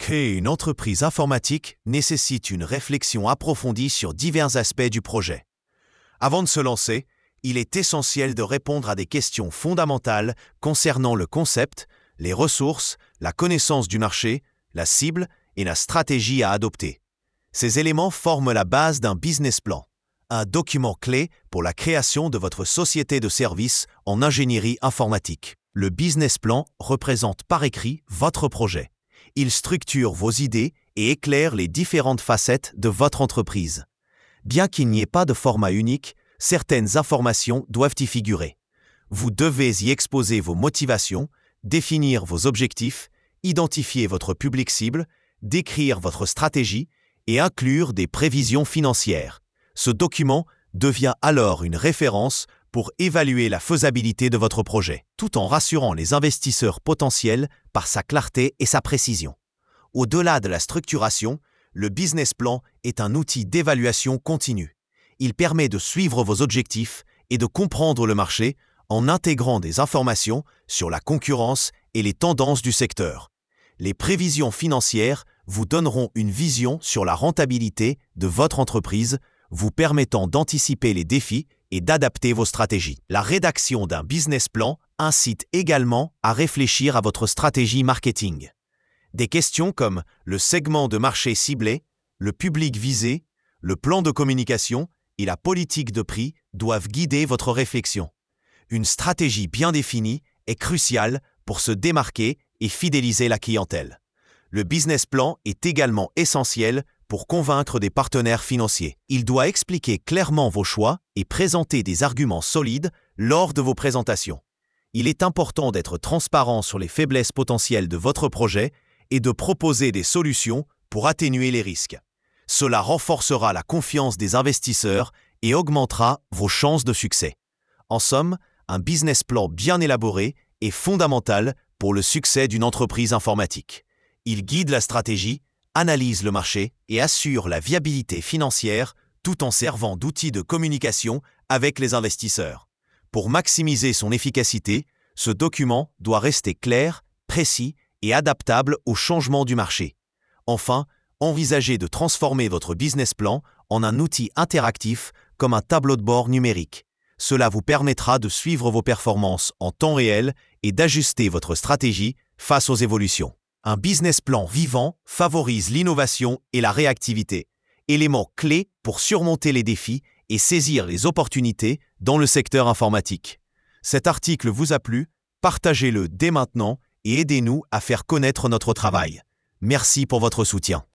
Créer une entreprise informatique nécessite une réflexion approfondie sur divers aspects du projet. Avant de se lancer, il est essentiel de répondre à des questions fondamentales concernant le concept, les ressources, la connaissance du marché, la cible et la stratégie à adopter. Ces éléments forment la base d'un business plan, un document clé pour la création de votre société de services en ingénierie informatique. Le business plan représente par écrit votre projet. Il structure vos idées et éclaire les différentes facettes de votre entreprise. Bien qu'il n'y ait pas de format unique, certaines informations doivent y figurer. Vous devez y exposer vos motivations, définir vos objectifs, identifier votre public cible, décrire votre stratégie et inclure des prévisions financières. Ce document devient alors une référence pour évaluer la faisabilité de votre projet, tout en rassurant les investisseurs potentiels par sa clarté et sa précision. Au-delà de la structuration, le business plan est un outil d'évaluation continue. Il permet de suivre vos objectifs et de comprendre le marché en intégrant des informations sur la concurrence et les tendances du secteur. Les prévisions financières vous donneront une vision sur la rentabilité de votre entreprise, vous permettant d'anticiper les défis et d'adapter vos stratégies. La rédaction d'un business plan incite également à réfléchir à votre stratégie marketing. Des questions comme le segment de marché ciblé, le public visé, le plan de communication et la politique de prix doivent guider votre réflexion. Une stratégie bien définie est cruciale pour se démarquer et fidéliser la clientèle. Le business plan est également essentiel pour convaincre des partenaires financiers. Il doit expliquer clairement vos choix et présenter des arguments solides lors de vos présentations. Il est important d'être transparent sur les faiblesses potentielles de votre projet et de proposer des solutions pour atténuer les risques. Cela renforcera la confiance des investisseurs et augmentera vos chances de succès. En somme, un business plan bien élaboré est fondamental pour le succès d'une entreprise informatique. Il guide la stratégie, analyse le marché et assure la viabilité financière tout en servant d'outil de communication avec les investisseurs. Pour maximiser son efficacité, ce document doit rester clair, précis et adaptable aux changements du marché. Enfin, envisagez de transformer votre business plan en un outil interactif comme un tableau de bord numérique. Cela vous permettra de suivre vos performances en temps réel et d'ajuster votre stratégie face aux évolutions. Un business plan vivant favorise l'innovation et la réactivité, éléments clés pour surmonter les défis et saisir les opportunités dans le secteur informatique. Cet article vous a plu, partagez-le dès maintenant et aidez-nous à faire connaître notre travail. Merci pour votre soutien.